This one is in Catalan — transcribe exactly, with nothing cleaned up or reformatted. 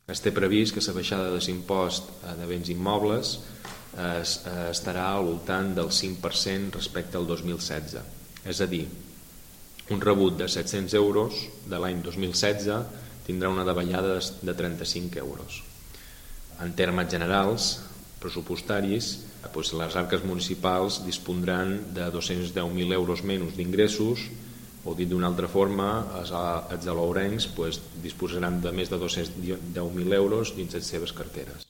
Es té previst que la baixada de l'impost de béns immobles estarà al voltant del cinc per cent respecte al dos mil setze. És a dir, un rebut de set-cents euros de l'any dos mil setze tindrà una davallada de trenta-cinc euros. En termes generals, pressupostaris, doncs les arques municipals disposaran de dos-cents deu mil euros menys d'ingressos, o dit d'una altra forma, els alaurencs doncs, disposaran de més de dos-cents deu mil euros dins les seves carteres.